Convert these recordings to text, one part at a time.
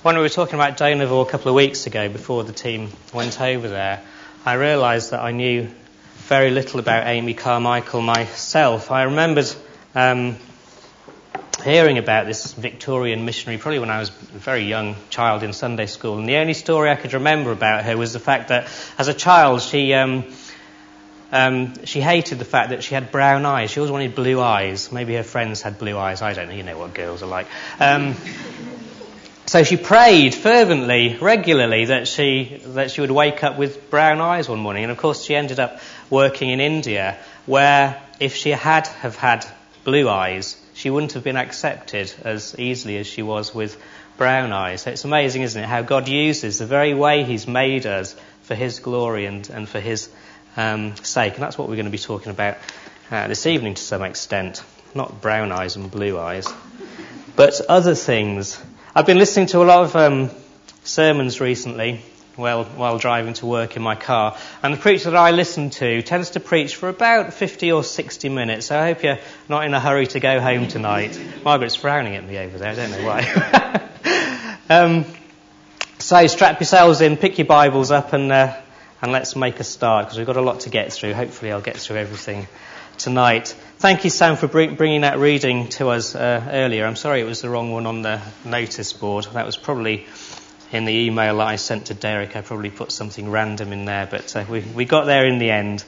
When we were talking about Dohnavur a couple of weeks ago, before the team went over there, I realised that I knew very little about Amy Carmichael myself. I remembered hearing about this Victorian missionary probably when I was a very young child in Sunday school, and the only story I could remember about her was the fact that as a child she hated the fact that she had brown eyes. She always wanted blue eyes. Maybe her friends had blue eyes. I don't know. You know what girls are like. So she prayed fervently, regularly, that she would wake up with brown eyes one morning. And of course she ended up working in India, where if she had have had blue eyes, she wouldn't have been accepted as easily as she was with brown eyes. So it's amazing, isn't it, how God uses the very way he's made us for his glory and for his sake. And that's what we're going to be talking about this evening to some extent. Not brown eyes and blue eyes, but other things. I've been listening to a lot of sermons recently while driving to work in my car, and the preacher that I listen to tends to preach for about 50 or 60 minutes, so I hope you're not in a hurry to go home tonight. Margaret's frowning at me over there, I don't know why. So strap yourselves in, pick your Bibles up, and let's make a start, because we've got a lot to get through. Hopefully I'll get through everything tonight. Thank you, Sam, for bringing that reading to us earlier. I'm sorry it was the wrong one on the notice board. That was probably in the email that I sent to Derek. I probably put something random in there, but we got there in the end.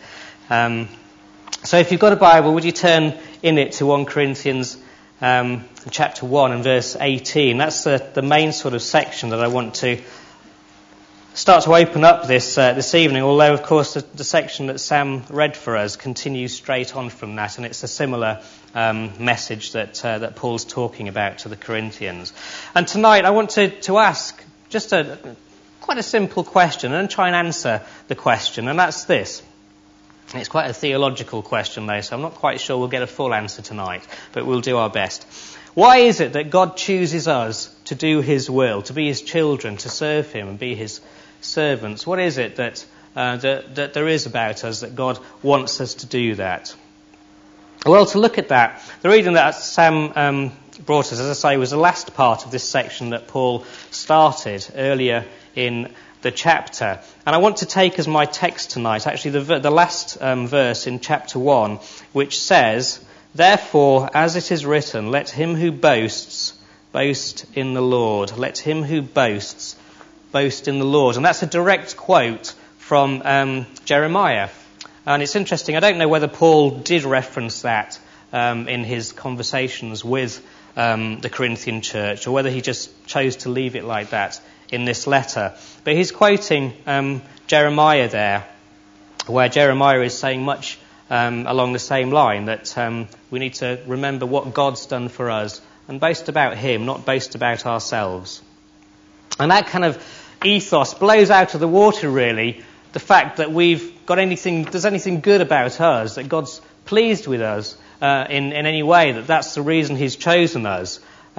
So if you've got a Bible, would you turn in it to 1 Corinthians chapter 1 and verse 18. That's the main sort of section that I want to start to open up this evening, although of course the section that Sam read for us continues straight on from that, and it's a similar message that Paul's talking about to the Corinthians. And tonight I want to ask just quite a simple question and try and answer the question, and that's this. It's quite a theological question though, so I'm not quite sure we'll get a full answer tonight, but we'll do our best. Why is it that God chooses us to do his will, to be his children, to serve him and be his servants? What is it that there is about us that God wants us to do that? Well, to look at that, the reading that Sam brought us, as I say, was the last part of this section that Paul started earlier in the chapter. And I want to take as my text tonight, actually the last verse in chapter 1, which says, "Therefore, as it is written, let him who boasts boast in the Lord. Let him who boasts boast in the Lord." And that's a direct quote from Jeremiah. And it's interesting, I don't know whether Paul did reference that in his conversations with the Corinthian church, or whether he just chose to leave it like that in this letter. But he's quoting Jeremiah there, where Jeremiah is saying much along the same line, that we need to remember what God's done for us and boast about him, not boast about ourselves. And that kind of ethos blows out of the water, really, the fact that there's anything good about us, that God's pleased with us in any way, that's the reason he's chosen us.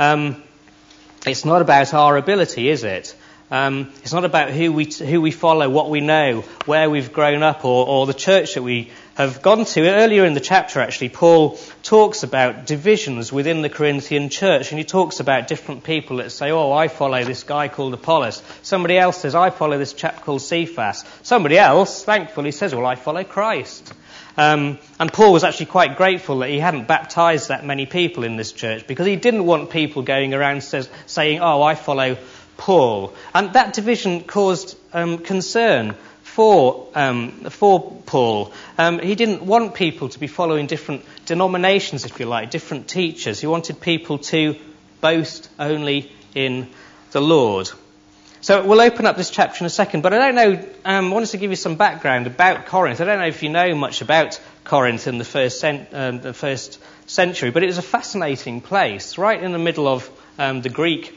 It's not about our ability, is it? It's not about who we follow, what we know, where we've grown up, or the church that we have gone to. Earlier in the chapter, actually, Paul talks about divisions within the Corinthian church, and he talks about different people that say, "Oh, I follow this guy called Apollos." Somebody else says, "I follow this chap called Cephas." Somebody else, thankfully, says, "Well, I follow Christ." And Paul was actually quite grateful that he hadn't baptized that many people in this church, because he didn't want people going around saying, "Oh, I follow Paul." And that division caused concern for Paul. He didn't want people to be following different denominations, if you like, different teachers. He wanted people to boast only in the Lord. So we'll open up this chapter in a second, but I don't know, I wanted to give you some background about Corinth. I don't know if you know much about Corinth in the first century, but it was a fascinating place, right in the middle of the Greek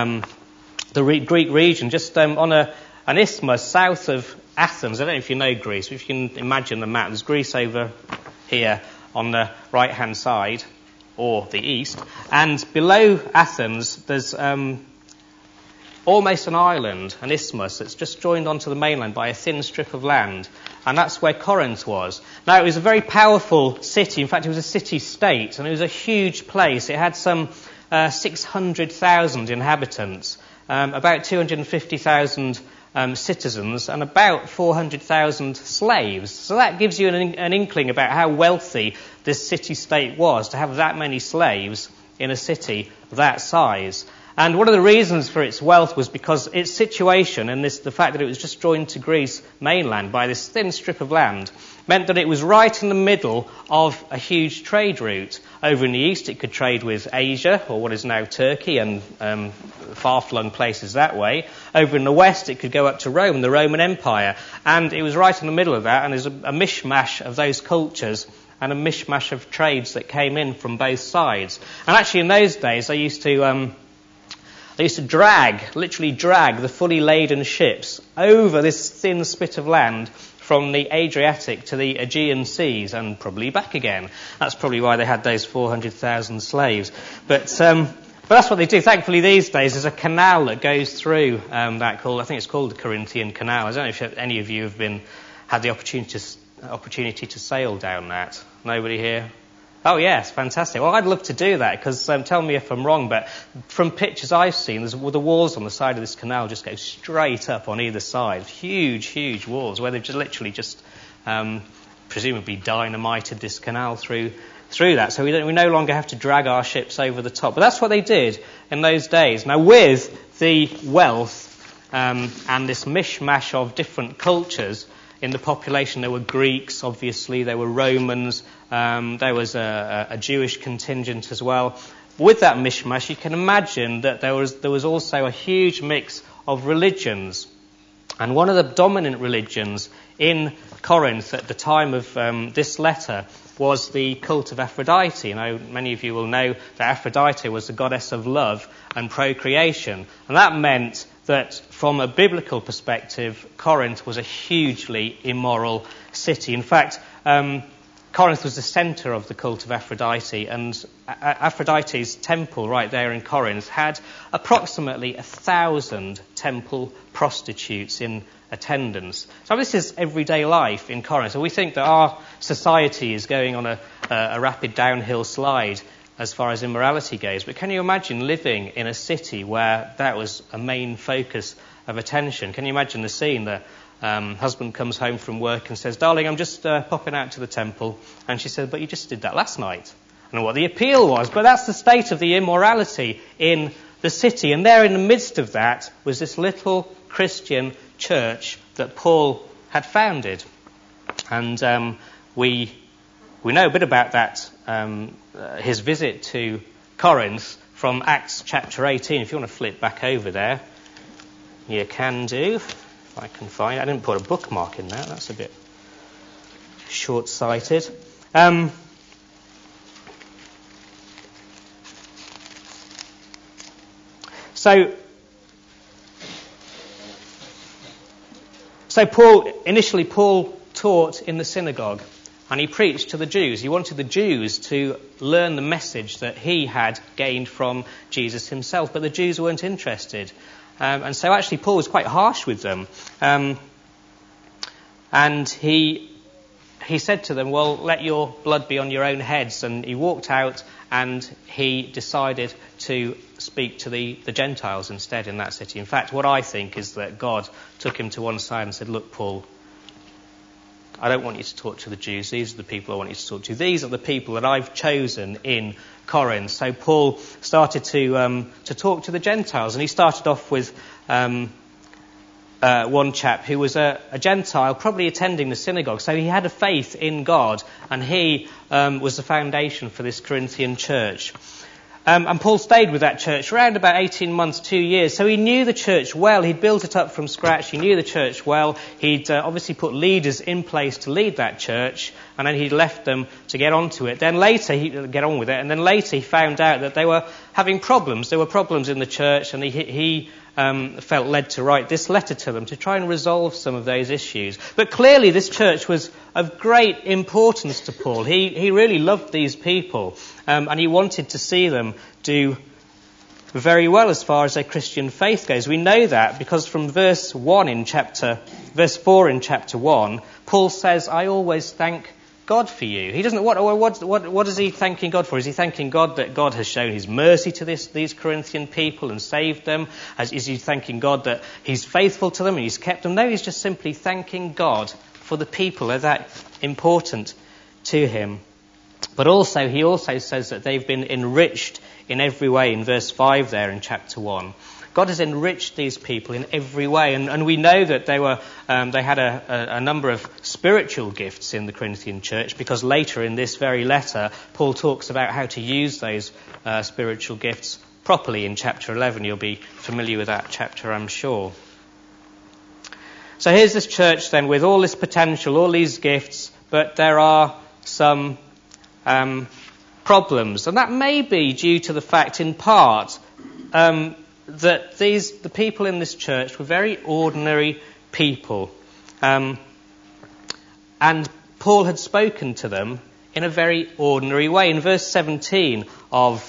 region, just on an isthmus south of Athens. I don't know if you know Greece, but if you can imagine the map, there's Greece over here on the right-hand side, or the east, and below Athens there's almost an island, an isthmus, that's just joined onto the mainland by a thin strip of land, and that's where Corinth was. Now, it was a very powerful city. In fact, it was a city-state, and it was a huge place. It had some 600,000 inhabitants. about 250,000 citizens and about 400,000 slaves. So that gives you an inkling about how wealthy this city-state was, to have that many slaves in a city that size. And one of the reasons for its wealth was because its situation and the fact that it was just joined to Greece mainland by this thin strip of land meant that it was right in the middle of a huge trade route. Over in the east it could trade with Asia, or what is now Turkey, and far-flung places that way. Over in the west it could go up to Rome, the Roman Empire, and it was right in the middle of that, and there's a mishmash of those cultures and a mishmash of trades that came in from both sides. And actually in those days they used to literally drag the fully laden ships over this thin spit of land from the Adriatic to the Aegean seas and probably back again. That's probably why they had those 400,000 slaves. But that's what they do. Thankfully these days there's a canal that goes through I think it's called the Corinthian Canal. I don't know if any of you have had the opportunity to sail down that. Nobody here? Oh yes, fantastic. Well, I'd love to do that, because tell me if I'm wrong, but from pictures I've seen, the walls on the side of this canal just go straight up on either side. Huge, huge walls where they've just presumably dynamited this canal through that. So we no longer have to drag our ships over the top. But that's what they did in those days. Now, with the wealth and this mishmash of different cultures in the population, there were Greeks, obviously, there were Romans, there was a Jewish contingent as well. With that mishmash, you can imagine that there was also a huge mix of religions. And one of the dominant religions in Corinth at the time of this letter was the cult of Aphrodite. Now, many of you will know that Aphrodite was the goddess of love and procreation. And that meant that from a biblical perspective, Corinth was a hugely immoral city. In fact, Corinth was the centre of the cult of Aphrodite, and Aphrodite's temple right there in Corinth had approximately 1,000 temple prostitutes in attendance. So this is everyday life in Corinth. So we think that our society is going on a rapid downhill slide as far as immorality goes. But can you imagine living in a city where that was a main focus of attention? Can you imagine the scene? The husband comes home from work and says, "Darling, I'm just popping out to the temple." And she said, "But you just did that last night." I don't know what the appeal was, but that's the state of the immorality in the city. And there in the midst of that was this little Christian church that Paul had founded. And we know a bit about that, his visit to Corinth from Acts chapter 18. If you want to flip back over there, you can do. If I can find it. I didn't put a bookmark in there. That's a bit short-sighted. So Paul taught in the synagogue, and he preached to the Jews. He wanted the Jews to learn the message that he had gained from Jesus himself, but the Jews weren't interested. And so actually Paul was quite harsh with them. And he said to them, "Well, let your blood be on your own heads." And he walked out and he decided to speak to the Gentiles instead in that city. In fact, what I think is that God took him to one side and said, "Look, Paul, I don't want you to talk to the Jews. These are the people I want you to talk to. These are the people that I've chosen in Corinth." So Paul started to talk to the Gentiles, and he started off with one chap who was a Gentile, probably attending the synagogue. So he had a faith in God, and he was the foundation for this Corinthian church. And Paul stayed with that church around about 18 months, 2 years. So he knew the church well. He'd built it up from scratch. He knew the church well. He'd obviously put leaders in place to lead that church, and then he'd left them to get onto it. Then later, he'd get on with it, and then later he found out that they were having problems. There were problems in the church, and he felt led to write this letter to them to try and resolve some of those issues. But clearly this church was of great importance to Paul. He really loved these people, and he wanted to see them do very well as far as their Christian faith goes. We know that because from verse 4 in chapter 1, Paul says, "I always thank God for you? He doesn't. What is he thanking God for? Is he thanking God that God has shown his mercy to these Corinthian people and saved them? Is he thanking God that he's faithful to them and he's kept them? No, he's just simply thanking God for the people that are that important to him. But also, he also says that they've been enriched in every way in verse 5 there in chapter 1. God has enriched these people in every way, and we know that they had a number of spiritual gifts in the Corinthian church, because later in this very letter, Paul talks about how to use those spiritual gifts properly in chapter 11. You'll be familiar with that chapter, I'm sure. So here's this church then with all this potential, all these gifts, but there are some problems, and that may be due to the fact, in part, that the people in this church were very ordinary people, and Paul had spoken to them in a very ordinary way. In verse 17 of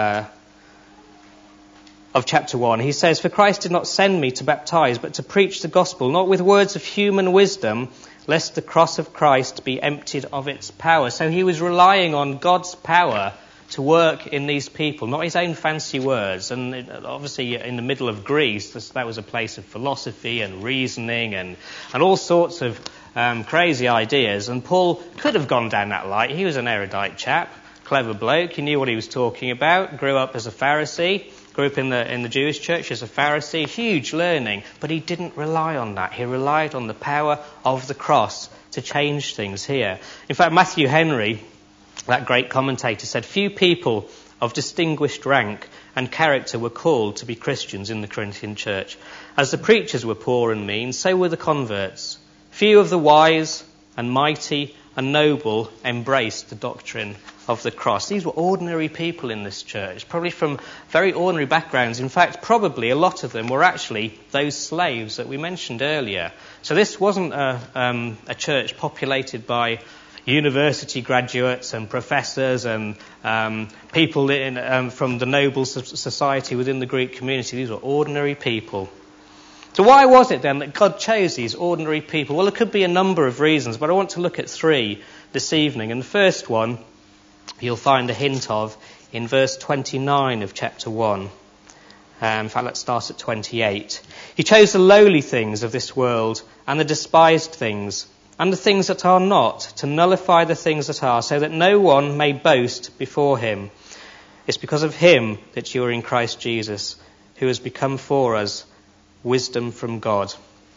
chapter 1, he says, "For Christ did not send me to baptize, but to preach the gospel, not with words of human wisdom, lest the cross of Christ be emptied of its power." So he was relying on God's power to work in these people, not his own fancy words. And obviously in the middle of Greece, that was a place of philosophy and reasoning and all sorts of crazy ideas. And Paul could have gone down that light. He was an erudite chap, clever bloke. He knew what he was talking about, grew up as a Pharisee, grew up in the Jewish church as a Pharisee, huge learning. But he didn't rely on that. He relied on the power of the cross to change things here. In fact, Matthew Henry, that great commentator, said, "Few people of distinguished rank and character were called to be Christians in the Corinthian church. As the preachers were poor and mean, so were the converts. Few of the wise and mighty and noble embraced the doctrine of the cross." These were ordinary people in this church, probably from very ordinary backgrounds. In fact, probably a lot of them were actually those slaves that we mentioned earlier. So this wasn't a church populated by university graduates and professors and people from the noble society within the Greek community. These were ordinary people. So why was it then that God chose these ordinary people? Well, there could be a number of reasons, but I want to look at three this evening. And the first one you'll find a hint of in verse 29 of chapter 1. In fact, let's start at 28. "He chose the lowly things of this world and the despised things and the things that are not, to nullify the things that are, so that no one may boast before him. It's because of him that you are in Christ Jesus, who has become for us wisdom from God."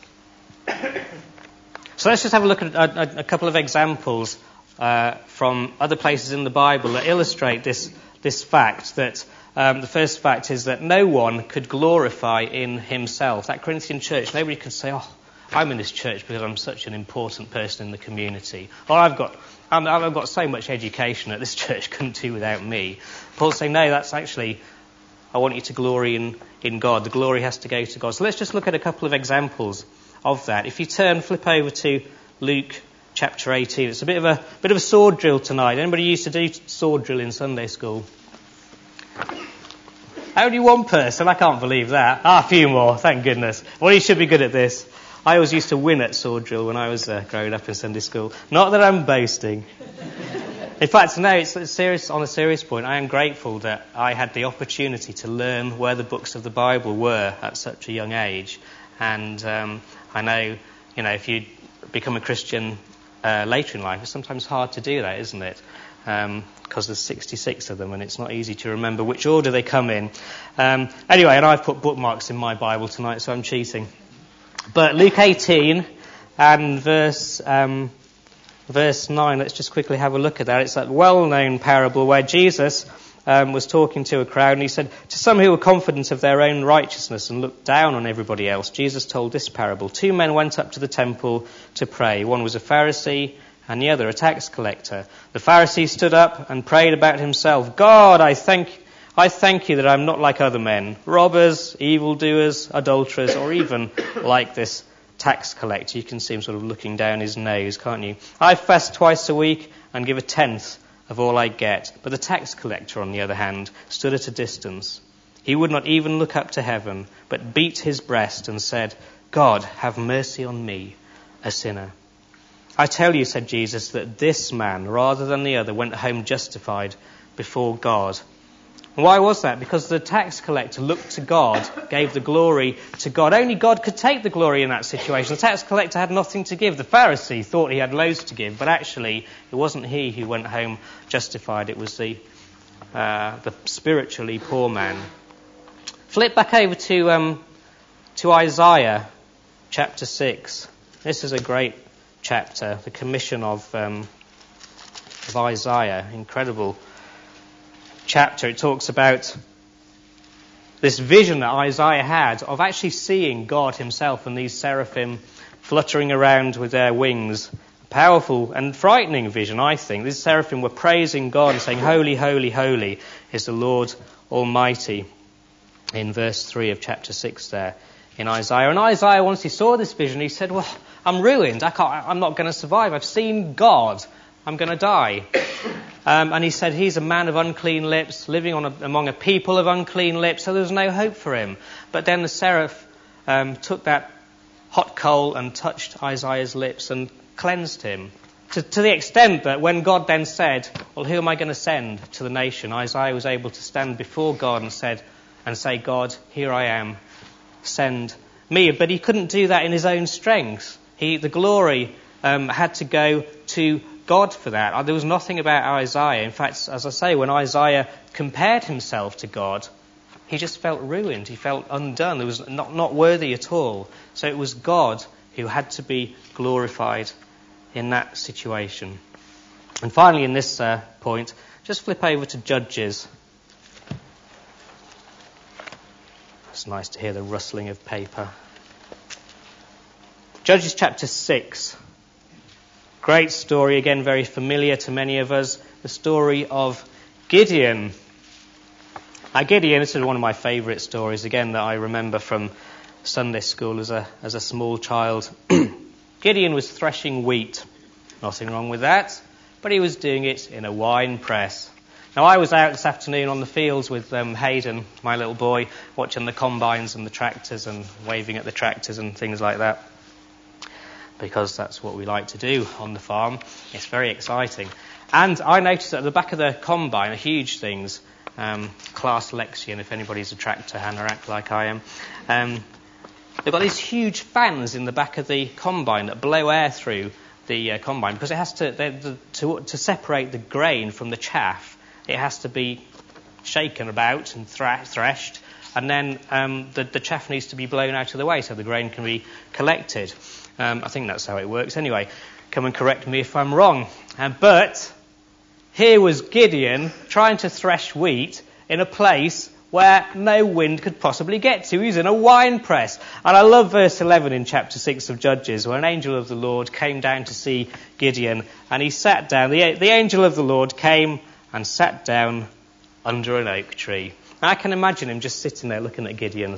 So let's just have a look at a couple of examples from other places in the Bible that illustrate this fact. That the first fact is that no one could glorify in himself. That Corinthian church, nobody could say, "Oh, I'm in this church because I'm such an important person in the community." Or I've got so much education that this church couldn't do without me. Paul's saying, no, that's actually, I want you to glory in God. The glory has to go to God. So let's just look at a couple of examples of that. If you flip over to Luke chapter 18. It's a bit of a sword drill tonight. Anybody used to do sword drill in Sunday school? Only one person? I can't believe that. A few more, thank goodness. Well, you should be good at this. I always used to win at sword drill when I was growing up in Sunday school. Not that I'm boasting. In fact, no, it's on a serious point. I am grateful that I had the opportunity to learn where the books of the Bible were at such a young age. And I know, if you become a Christian later in life, it's sometimes hard to do that, isn't it? Because there's 66 of them and it's not easy to remember which order they come in. Anyway, and I've put bookmarks in my Bible tonight, so I'm cheating. But Luke 18 and verse 9, let's just quickly have a look at that. It's that well-known parable where Jesus was talking to a crowd, and he said, to some who were confident of their own righteousness and looked down on everybody else, Jesus told this parable. 2 men went up to the temple to pray. One was a Pharisee and the other a tax collector. The Pharisee stood up and prayed about himself, God, I thank you that I'm not like other men, robbers, evildoers, adulterers, or even like this tax collector. You can see him sort of looking down his nose, can't you? I fast twice a week and give a tenth of all I get. But the tax collector, on the other hand, stood at a distance. He would not even look up to heaven, but beat his breast and said, God, have mercy on me, a sinner. I tell you, said Jesus, that this man, rather than the other, went home justified before God. And why was that? Because the tax collector looked to God, gave the glory to God. Only God could take the glory in that situation. The tax collector had nothing to give. The Pharisee thought he had loads to give, but actually it wasn't he who went home justified. It was the spiritually poor man. Flip back over to Isaiah chapter 6. This is a great chapter, the commission of Isaiah. Incredible chapter. It talks about this vision that Isaiah had of actually seeing God himself and these seraphim fluttering around with their wings. A powerful and frightening vision, I think. These seraphim were praising God and saying, "Holy, holy, holy is the Lord Almighty," in verse 3 of chapter 6 there in Isaiah. And Isaiah, once he saw this vision, he said, well, I'm ruined. I'm not going to survive. I've seen God. I'm going to die. And he said he's a man of unclean lips, living among a people of unclean lips, so there's no hope for him. But then the seraph took that hot coal and touched Isaiah's lips and cleansed him. To the extent that when God then said, well, who am I going to send to the nation? Isaiah was able to stand before God and say, God, here I am, send me. But he couldn't do that in his own strength. The glory had to go to God for that. There was nothing about Isaiah. In fact, as I say, when Isaiah compared himself to God, he just felt ruined. He felt undone. He was not worthy at all. So it was God who had to be glorified in that situation. And finally, in this point, just flip over to Judges. It's nice to hear the rustling of paper. Judges chapter 6. Great story, again very familiar to many of us. The story of Gideon. Now Gideon, this is one of my favourite stories, again, that I remember from Sunday school as a small child. Gideon was threshing wheat. Nothing wrong with that. But he was doing it in a wine press. Now I was out this afternoon on the fields with Hayden, my little boy, watching the combines and the tractors and waving at the tractors and things like that. Because that's what we like to do on the farm. It's very exciting. And I noticed that at the back of the combine are huge things. Class Lexion, if anybody's a tractor anorak like I am. They've got these huge fans in the back of the combine that blow air through the combine, because it has to separate the grain from the chaff. It has to be shaken about and threshed, and then the chaff needs to be blown out of the way so the grain can be collected. I think that's how it works. Anyway, come and correct me if I'm wrong. But here was Gideon trying to thresh wheat in a place where no wind could possibly get to. He's in a wine press. And I love verse 11 in chapter 6 of Judges, where an angel of the Lord came down to see Gideon, and he sat down. The angel of the Lord came and sat down under an oak tree. And I can imagine him just sitting there looking at Gideon.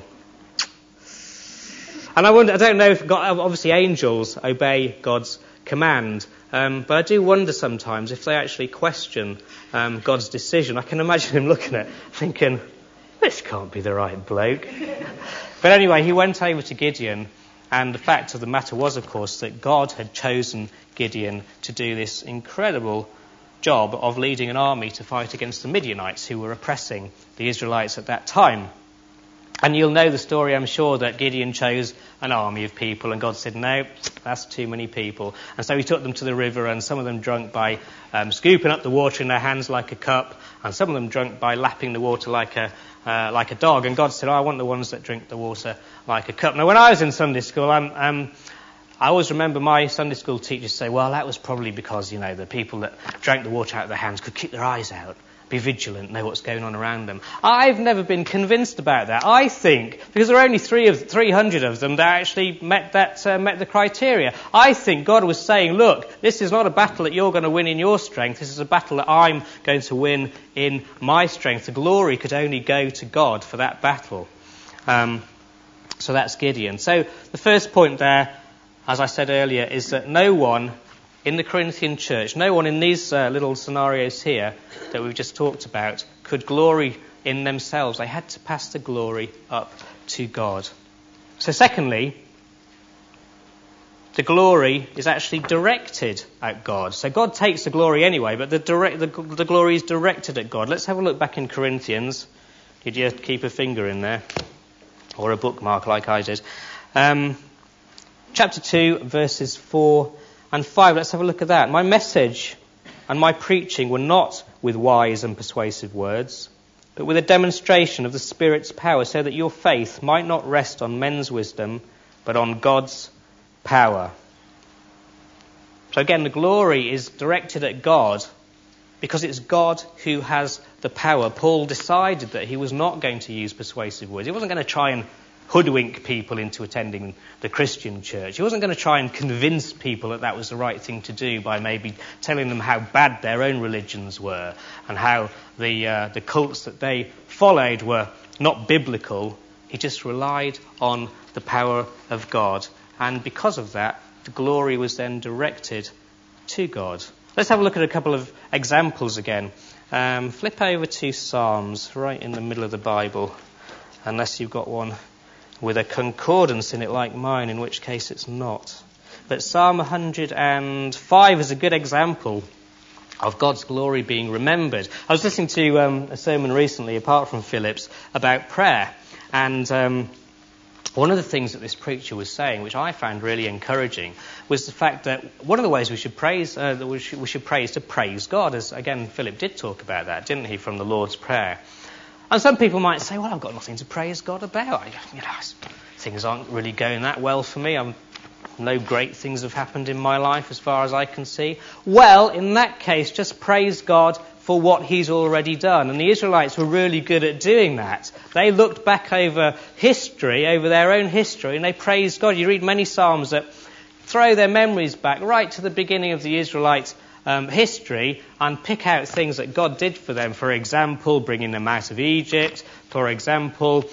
And I don't know if God, obviously angels obey God's command, but I do wonder sometimes if they actually question God's decision. I can imagine him looking at it, thinking, this can't be the right bloke. But anyway, he went over to Gideon, and the fact of the matter was, of course, that God had chosen Gideon to do this incredible job of leading an army to fight against the Midianites who were oppressing the Israelites at that time. And you'll know the story, I'm sure, that Gideon chose an army of people, and God said, no, that's too many people. And so he took them to the river, and some of them drunk by scooping up the water in their hands like a cup, and some of them drunk by lapping the water like a dog. And God said, I want the ones that drink the water like a cup. Now, when I was in Sunday school, I always remember my Sunday school teachers say, well, that was probably because, the people that drank the water out of their hands could keep their eyes out, be vigilant, know what's going on around them. I've never been convinced about that. I think, because there are only 300 of them that actually met the criteria, I think God was saying, look, this is not a battle that you're going to win in your strength. This is a battle that I'm going to win in my strength. The glory could only go to God for that battle. So that's Gideon. So the first point there, as I said earlier, is that no one in the Corinthian church, no one in these little scenarios here that we've just talked about could glory in themselves. They had to pass the glory up to God. So secondly, the glory is actually directed at God. So God takes the glory anyway, but the glory is directed at God. Let's have a look back in Corinthians. Did you keep a finger in there? Or a bookmark like I did. Chapter 2, verses 4 and 5. Let's have a look at that. My message and my preaching were not with wise and persuasive words, but with a demonstration of the Spirit's power, so that your faith might not rest on men's wisdom, but on God's power. So again, the glory is directed at God because it's God who has the power. Paul decided that he was not going to use persuasive words. He wasn't going to try and hoodwink people into attending the Christian church. He wasn't going to try and convince people that that was the right thing to do by maybe telling them how bad their own religions were and how the cults that they followed were not biblical. He just relied on the power of God. And because of that, the glory was then directed to God. Let's have a look at a couple of examples again. Flip over to Psalms, right in the middle of the Bible, unless you've got one with a concordance in it like mine, in which case it's not. But Psalm 105 is a good example of God's glory being remembered. I was listening to a sermon recently, apart from Philip's, about prayer. And one of the things that this preacher was saying, which I found really encouraging, was the fact that one of the ways we should praise, is to praise God. As again, Philip did talk about that, didn't he, from the Lord's Prayer? And some people might say, well, I've got nothing to praise God about. Things aren't really going that well for me. No great things have happened in my life as far as I can see. Well, in that case, just praise God for what he's already done. And the Israelites were really good at doing that. They looked back over history, over their own history, and they praised God. You read many Psalms that throw their memories back right to the beginning of the Israelites' history and pick out things that God did for them. For example, bringing them out of Egypt. For example,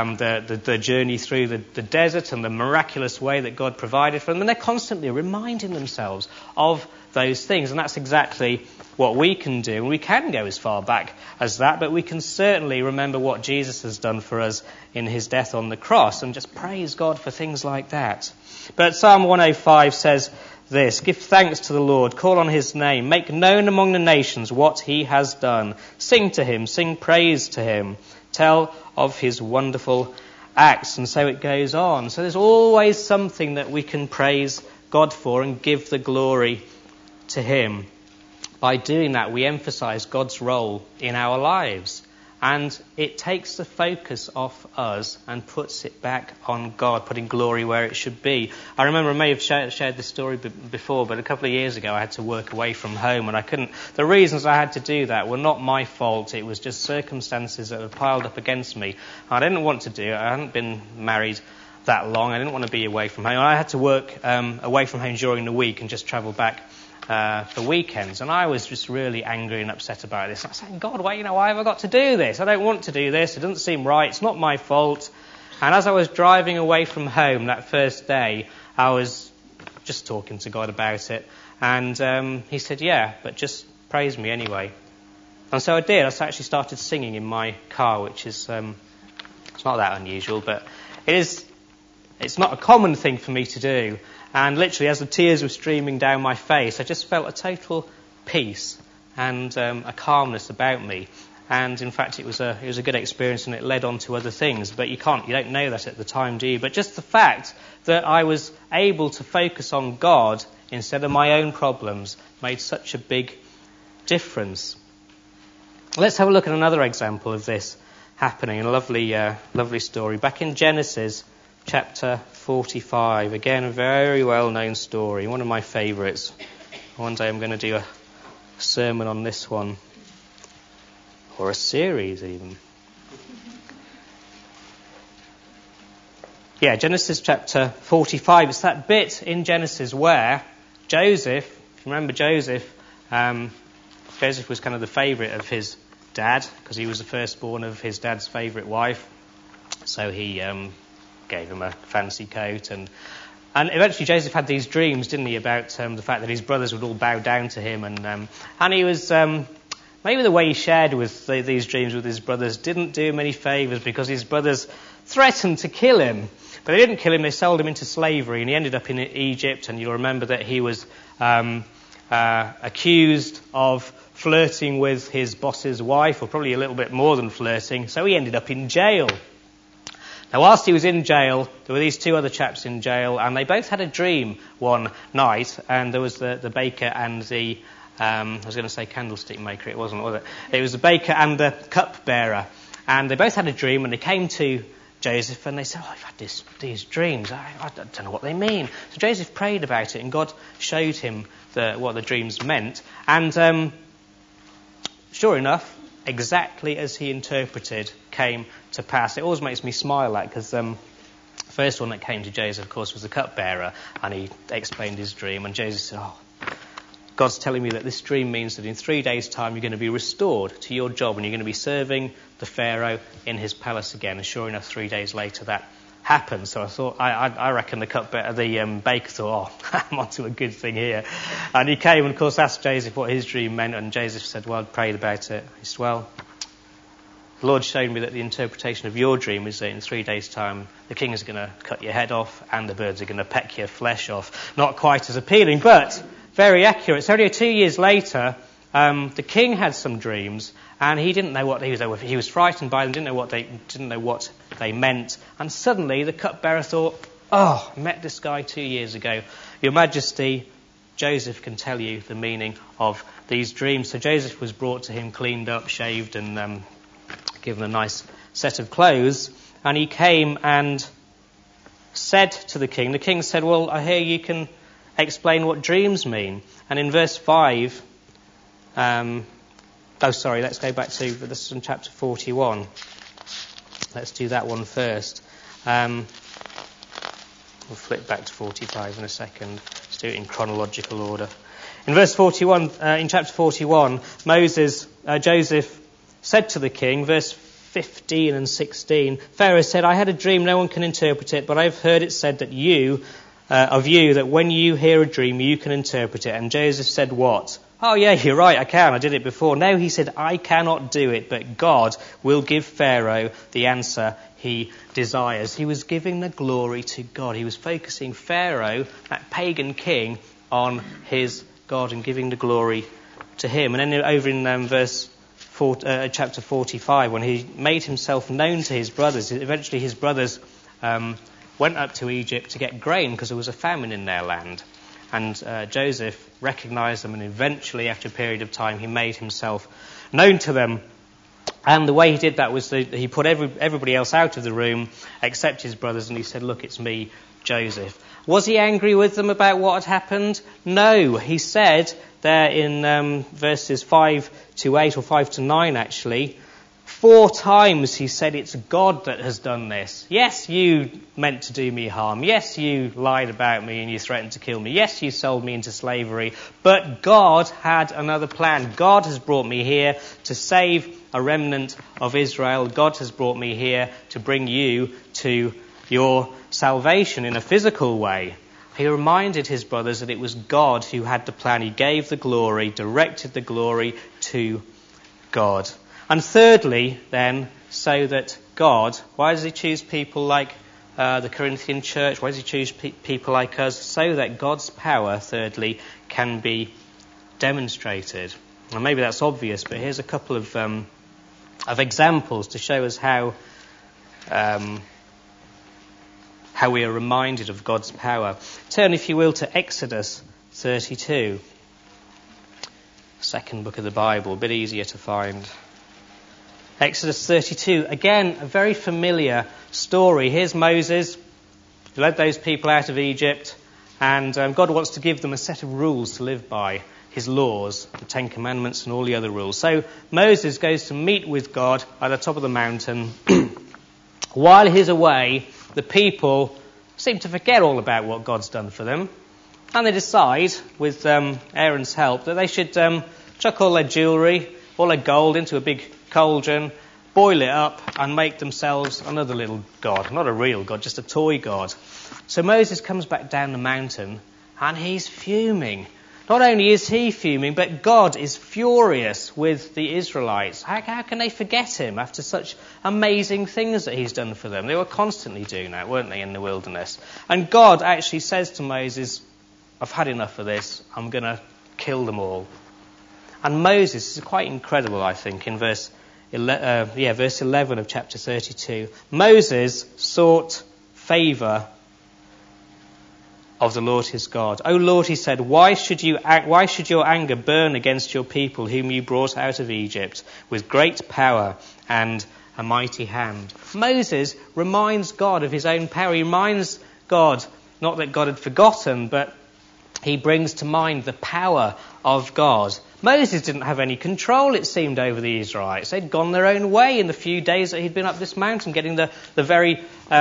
the journey through the desert and the miraculous way that God provided for them. And they're constantly reminding themselves of those things. And that's exactly what we can do. And we can go as far back as that, but we can certainly remember what Jesus has done for us in his death on the cross and just praise God for things like that. But Psalm 105 says this: give thanks to the Lord, call on his name, make known among the nations what he has done. Sing to him, sing praise to him, tell of his wonderful acts. And so it goes on. So there's always something that we can praise God for and give the glory to him. By doing that, we emphasize God's role in our lives. And it takes the focus off us and puts it back on God, putting glory where it should be. I remember I may have shared this story before, but a couple of years ago I had to work away from home and I couldn't. The reasons I had to do that were not my fault. It was just circumstances that had piled up against me. I didn't want to do it. I hadn't been married that long. I didn't want to be away from home. I had to work away from home during the week and just travel back for weekends, and I was just really angry and upset about this. I was saying, God, why have I got to do this? I don't want to do this. It doesn't seem right. It's not my fault. And as I was driving away from home that first day, I was just talking to God about it. And he said, yeah, but just praise me anyway. And so I did. I actually started singing in my car, which is it's not that unusual, but it's not a common thing for me to do. And literally, as the tears were streaming down my face, I just felt a total peace and a calmness about me. And in fact, it was a good experience, and it led on to other things. But you don't know that at the time, do you? But just the fact that I was able to focus on God instead of my own problems made such a big difference. Let's have a look at another example of this happening. A lovely story back in Genesis. Chapter 45. Again, a very well-known story. One of my favourites. One day I'm going to do a sermon on this one. Or a series, even. Yeah, Genesis chapter 45. It's that bit in Genesis where Joseph, if you remember Joseph was kind of the favourite of his dad, because he was the firstborn of his dad's favourite wife. So he gave him a fancy coat, and eventually Joseph had these dreams, didn't he, about the fact that his brothers would all bow down to him, and he was maybe the way he shared with these dreams with his brothers didn't do him any favours, because his brothers threatened to kill him. But they didn't kill him, they sold him into slavery, and he ended up in Egypt, and you'll remember that he was accused of flirting with his boss's wife, or probably a little bit more than flirting, so he ended up in jail. Now, whilst he was in jail, there were these two other chaps in jail, and they both had a dream one night, and there was the baker and the, I was going to say candlestick maker, it wasn't, was it? It was the baker and the cupbearer, and they both had a dream, and they came to Joseph, and they said, I've had these dreams, I don't know what they mean. So Joseph prayed about it, and God showed him what the dreams meant, and sure enough, exactly as he interpreted came to pass. It always makes me smile, that, because the first one that came to Joseph, of course, was the cupbearer, and he explained his dream, and Joseph said, God's telling me that this dream means that in 3 days' time you're going to be restored to your job, and you're going to be serving the Pharaoh in his palace again. And sure enough, 3 days later that happened. So I thought, I reckon the baker thought, I'm onto a good thing here. And he came and, of course, asked Joseph what his dream meant, and Joseph said, well, I prayed about it. He said, well, the Lord showed me that the interpretation of your dream is that in 3 days' time the king is going to cut your head off and the birds are going to peck your flesh off. Not quite as appealing, but very accurate. So only 2 years later, the king had some dreams, and he didn't know what he was frightened by them, didn't know what they meant. And suddenly the cupbearer thought, I met this guy 2 years ago. Your Majesty, Joseph can tell you the meaning of these dreams. So Joseph was brought to him, cleaned up, shaved, and given a nice set of clothes. And he came and said to the king said, well, I hear you can explain what dreams mean. And in verse 5, let's go back to, this is in chapter 41. Let's do that one first. We'll flip back to 45 in a second. Let's do it in chronological order. In verse 41, in chapter 41, Joseph said to the king, verse 15 and 16, Pharaoh said, I had a dream, no one can interpret it, but I've heard it said that that when you hear a dream, you can interpret it. And Joseph said, what? Oh, yeah, you're right, I can. I did it before. No, he said, I cannot do it, but God will give Pharaoh the answer he desires. He was giving the glory to God. He was focusing Pharaoh, that pagan king, on his God and giving the glory to him. And then over in chapter 45, when he made himself known to his brothers, eventually his brothers went up to Egypt to get grain because there was a famine in their land. And Joseph recognized them, and eventually, after a period of time, he made himself known to them. And the way he did that was that he put everybody else out of the room except his brothers, and he said, look, it's me, Joseph. Was he angry with them about what had happened? No. He said there in verses 5 to 8, or 5 to 9 actually, 4 times he said, it's God that has done this. Yes, you meant to do me harm. Yes, you lied about me and you threatened to kill me. Yes, you sold me into slavery. But God had another plan. God has brought me here to save a remnant of Israel. God has brought me here to bring you to your salvation in a physical way. He reminded his brothers that it was God who had the plan. He gave the glory, directed the glory to God. And thirdly, then, so that God, why does he choose people like the Corinthian church? Why does he choose people like us? So that God's power, thirdly, can be demonstrated. And maybe that's obvious, but here's a couple of examples to show us how we are reminded of God's power. Turn, if you will, to Exodus 32. Second book of the Bible, a bit easier to find. Exodus 32, again, a very familiar story. Here's Moses, who led those people out of Egypt, and God wants to give them a set of rules to live by, his laws, the Ten Commandments and all the other rules. So Moses goes to meet with God at the top of the mountain. While he's away, the people seem to forget all about what God's done for them, and they decide, with Aaron's help, that they should chuck all their jewellery, all their gold into a big cauldron, boil it up, and make themselves another little god. Not a real god, just a toy god. So Moses comes back down the mountain, and he's fuming. Not only is he fuming, but God is furious with the Israelites. How can they forget him after such amazing things that he's done for them? They were constantly doing that, weren't they, in the wilderness? And God actually says to Moses, I've had enough of this. I'm going to kill them all. And Moses is quite incredible, I think, in verse 11 of chapter 32. Moses sought favour of the Lord his God. O Lord, he said, why should your anger burn against your people whom you brought out of Egypt with great power and a mighty hand? Moses reminds God of his own power. He reminds God, not that God had forgotten, but he brings to mind the power of God. Moses didn't have any control, it seemed, over the Israelites. They'd gone their own way in the few days that he'd been up this mountain, getting the very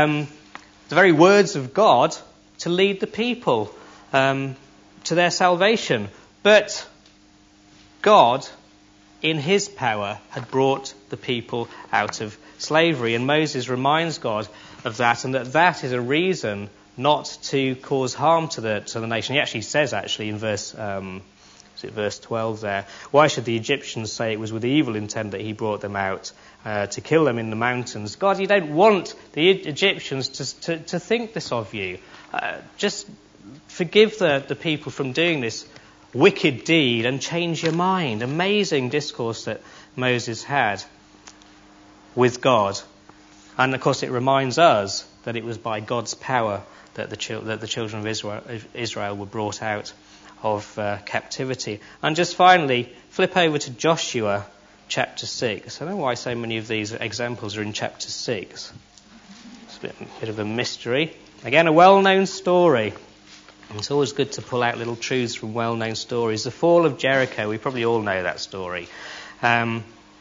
words of God to lead the people to their salvation. But God, in his power, had brought the people out of slavery. And Moses reminds God of that, and that is a reason not to cause harm to the nation. He actually says, in verse 12 there, why should the Egyptians say it was with evil intent that he brought them out to kill them in the mountains? God, you don't want the Egyptians to think this of you. Just forgive the people from doing this wicked deed and change your mind. Amazing discourse that Moses had with God. And of course it reminds us that it was by God's power that the children of Israel were brought out of captivity. And just finally, flip over to Joshua chapter 6. I don't know why so many of these examples are in chapter 6. It's a bit of a mystery. Again, a well-known story. It's always good to pull out little truths from well-known stories. The fall of Jericho, we probably all know that story. But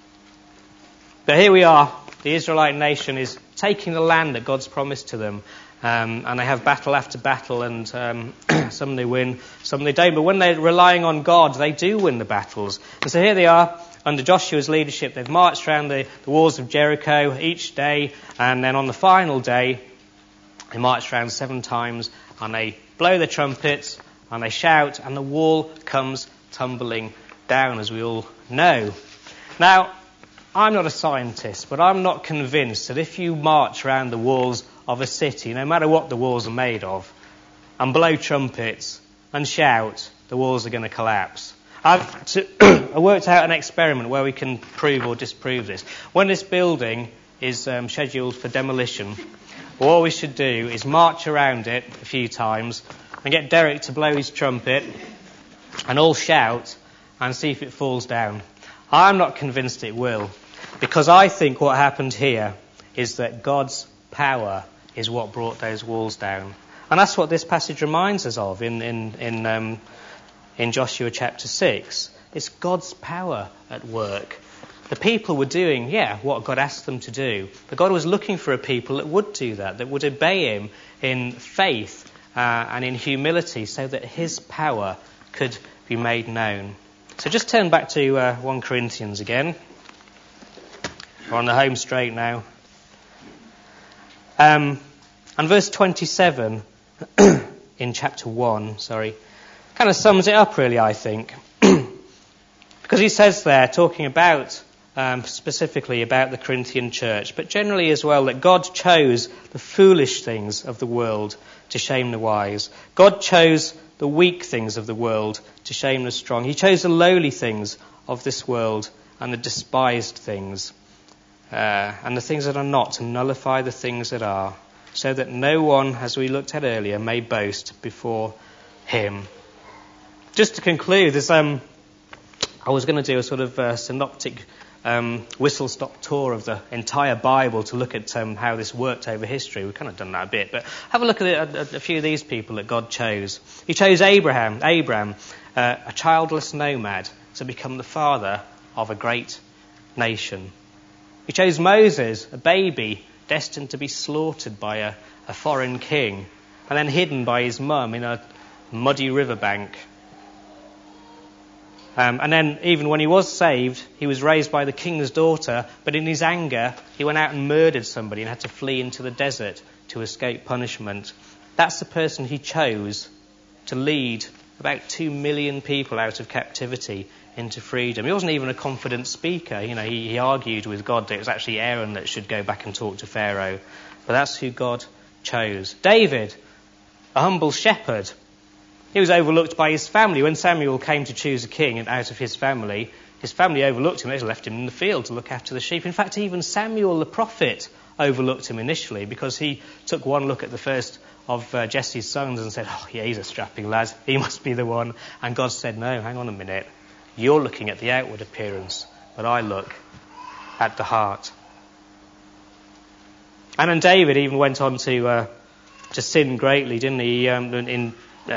here we are. The Israelite nation is taking the land that God's promised to them. And they have battle after battle, and some they win, some they don't. But when they're relying on God, they do win the battles. And so here they are, under Joshua's leadership. They've marched around the walls of Jericho each day, and then on the final day, they march around 7 times, and they blow the trumpets, and they shout, and the wall comes tumbling down, as we all know. Now, I'm not a scientist, but I'm not convinced that if you march around the walls of a city, no matter what the walls are made of, and blow trumpets and shout, the walls are going to collapse. I worked out an experiment where we can prove or disprove this. When this building is scheduled for demolition, what we should do is march around it a few times and get Derek to blow his trumpet and all shout and see if it falls down. I'm not convinced it will, because I think what happened here is that God's power is what brought those walls down. And that's what this passage reminds us of in Joshua chapter 6. It's God's power at work. The people were doing, what God asked them to do. But God was looking for a people that would do that would obey him in faith and in humility, so that his power could be made known. So just turn back to 1 Corinthians again. We're on the home straight now. And verse 27 in chapter 1, kind of sums it up really, I think. Because he says there, talking about, specifically about the Corinthian church, but generally as well, that God chose the foolish things of the world to shame the wise. God chose the weak things of the world to shame the strong. He chose the lowly things of this world and the despised things, and the things that are not, to nullify the things that are, so that no one, as we looked at earlier, may boast before him. Just to conclude, I was going to do a sort of synoptic whistle-stop tour of the entire Bible to look at how this worked over history. We've kind of done that a bit, but have a look at a few of these people that God chose. He chose Abram, a childless nomad, to become the father of a great nation. He chose Moses, a baby destined to be slaughtered by a foreign king, and then hidden by his mum in a muddy riverbank. And then even when he was saved, he was raised by the king's daughter, but in his anger, he went out and murdered somebody and had to flee into the desert to escape punishment. That's the person he chose to lead about 2 million people out of captivity into freedom. He wasn't even a confident speaker. He argued with God that it was actually Aaron that should go back and talk to Pharaoh. But that's who God chose. David, a humble shepherd. He was overlooked by his family. When Samuel came to choose a king out of his family overlooked him. They just left him in the field to look after the sheep. In fact, even Samuel the prophet overlooked him initially because he took one look at the first of Jesse's sons and said, "Oh, yeah, he's a strapping lad. He must be the one." And God said, "No, hang on a minute. You're looking at the outward appearance, but I look at the heart." And then David even went on to sin greatly, didn't he? In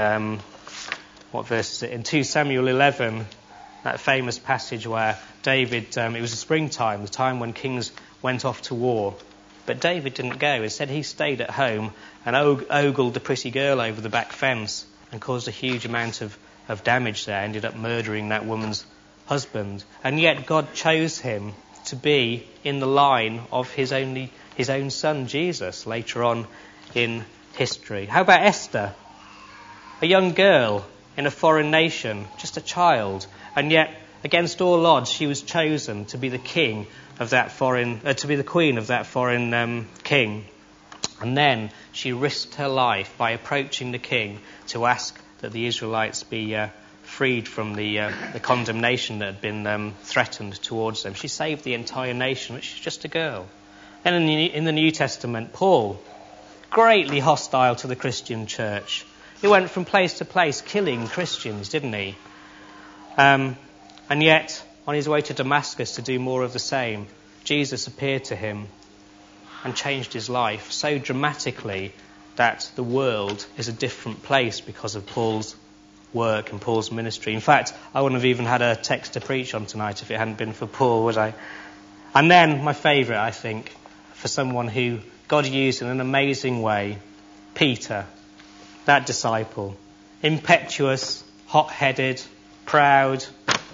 what verse is it? In 2 Samuel 11, that famous passage where David, it was the springtime, the time when kings went off to war. But David didn't go. Instead, he stayed at home and ogled the pretty girl over the back fence and caused a huge amount of damage there, ended up murdering that woman's husband. And yet God chose him to be in the line of his own son, Jesus, later on in history. How about Esther? A young girl in a foreign nation, just a child, and yet against all odds she was chosen to be the king of that to be the queen of that foreign king. And then she risked her life by approaching the king to ask that the Israelites be freed from the condemnation that had been threatened towards them. She saved the entire nation, which is just a girl. And in the New Testament, Paul, greatly hostile to the Christian church. He went from place to place killing Christians, didn't he? And yet, on his way to Damascus to do more of the same, Jesus appeared to him and changed his life so dramatically that the world is a different place because of Paul's work and Paul's ministry. In fact, I wouldn't have even had a text to preach on tonight if it hadn't been for Paul, would I? And then, my favourite, I think, for someone who God used in an amazing way, Peter, that disciple. Impetuous, hot-headed, proud,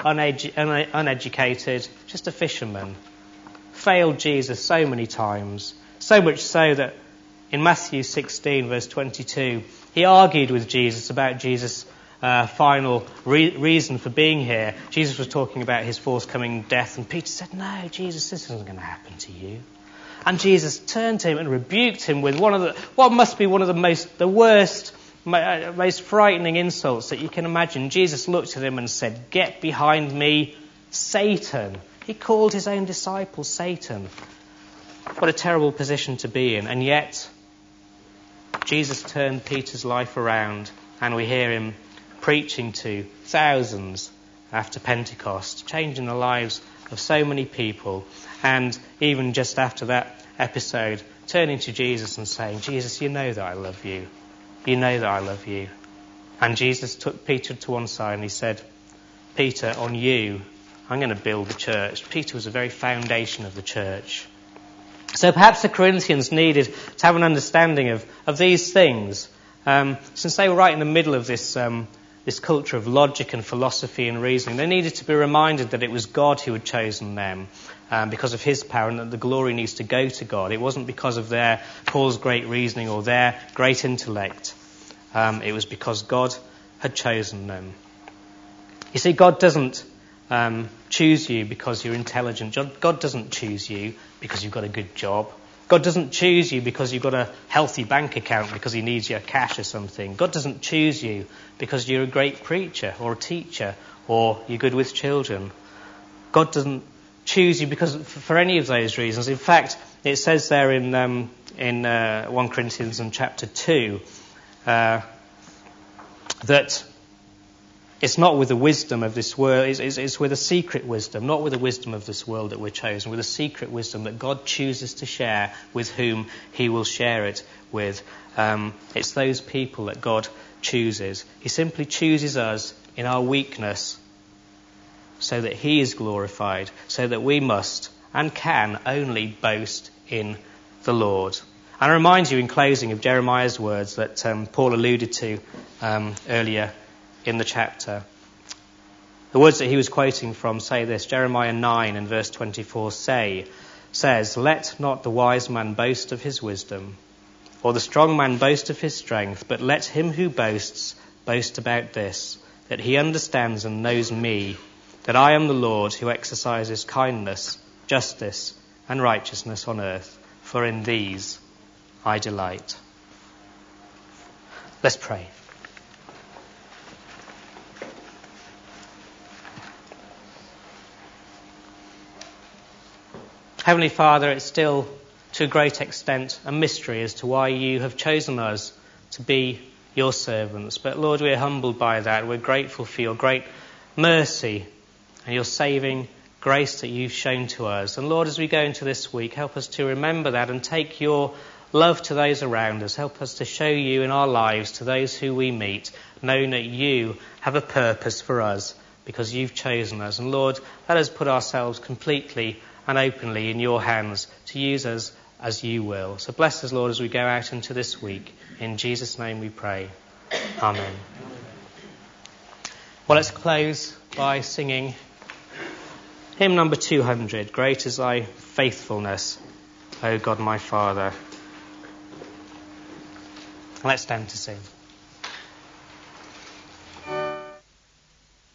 uneducated, just a fisherman. Failed Jesus so many times. So much so that in Matthew 16, verse 22, he argued with Jesus about Jesus' final reason for being here. Jesus was talking about his forthcoming death, and Peter said, "No, Jesus, this isn't going to happen to you." And Jesus turned to him and rebuked him with what must be one of the worst, most frightening insults that you can imagine. Jesus looked at him and said, "Get behind me, Satan." He called his own disciple Satan. What a terrible position to be in. And yet, Jesus turned Peter's life around, and we hear him preaching to thousands after Pentecost, changing the lives of so many people. And even just after that episode, turning to Jesus and saying, "Jesus, you know that I love you. You know that I love you." And Jesus took Peter to one side and he said, "Peter, on you, I'm going to build the church." Peter was the very foundation of the church. So perhaps the Corinthians needed to have an understanding of these things, since they were right in the middle of this culture of logic and philosophy and reasoning. They needed to be reminded that it was God who had chosen them because of his power, and that the glory needs to go to God. It wasn't because of Paul's great reasoning or their great intellect. It was because God had chosen them. You see, God doesn't choose you because you're intelligent. God doesn't choose you because you've got a good job. God doesn't choose you because you've got a healthy bank account because he needs your cash or something. God doesn't choose you because you're a great preacher or a teacher or you're good with children. God doesn't choose you because for any of those reasons. In fact, it says there in 1 Corinthians in chapter 2 that it's not with the wisdom of this world, it's with a secret wisdom, not with the wisdom of this world that we're chosen, with a secret wisdom that God chooses to share with whom he will share it with. It's those people that God chooses. He simply chooses us in our weakness so that he is glorified, so that we must and can only boast in the Lord. And I remind you in closing of Jeremiah's words that Paul alluded to earlier in the chapter. The words that he was quoting from say this. Jeremiah 9 and verse 24 says, "Let not the wise man boast of his wisdom, or the strong man boast of his strength, but let him who boasts boast about this, that he understands and knows me, that I am the Lord who exercises kindness, justice, and righteousness on earth, for in these I delight. Let's pray. Heavenly Father, it's still to a great extent a mystery as to why you have chosen us to be your servants. But Lord, we're humbled by that. We're grateful for your great mercy and your saving grace that you've shown to us. And Lord, as we go into this week, help us to remember that and take your love to those around us. Help us to show you in our lives to those who we meet, knowing that you have a purpose for us because you've chosen us. And Lord, let us put ourselves completely and openly in your hands to use us as you will. So bless us, Lord, as we go out into this week. In Jesus' name we pray. Amen. Well, let's close by singing hymn number 200, Great is Thy Faithfulness, O God my Father. Let's stand to sing.